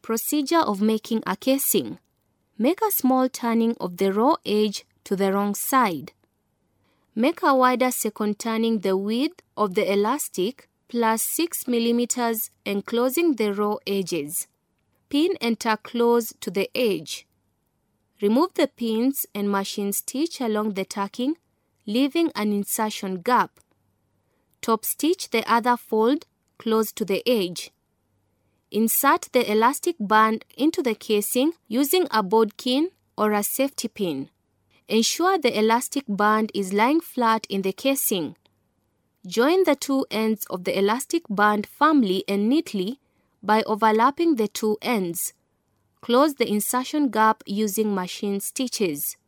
Procedure of making a casing. Make a small turning of the raw edge to the wrong side. Make a wider second turning the width of the elastic plus 6 mm enclosing the raw edges. Pin and tack close to the edge. Remove the pins and machine stitch along the tacking, leaving an insertion gap. Top stitch the other fold close to the edge. Insert the elastic band into the casing using a bodkin or a safety pin. Ensure the elastic band is lying flat in the casing. Join the two ends of the elastic band firmly and neatly by overlapping the two ends. Close the insertion gap using machine stitches.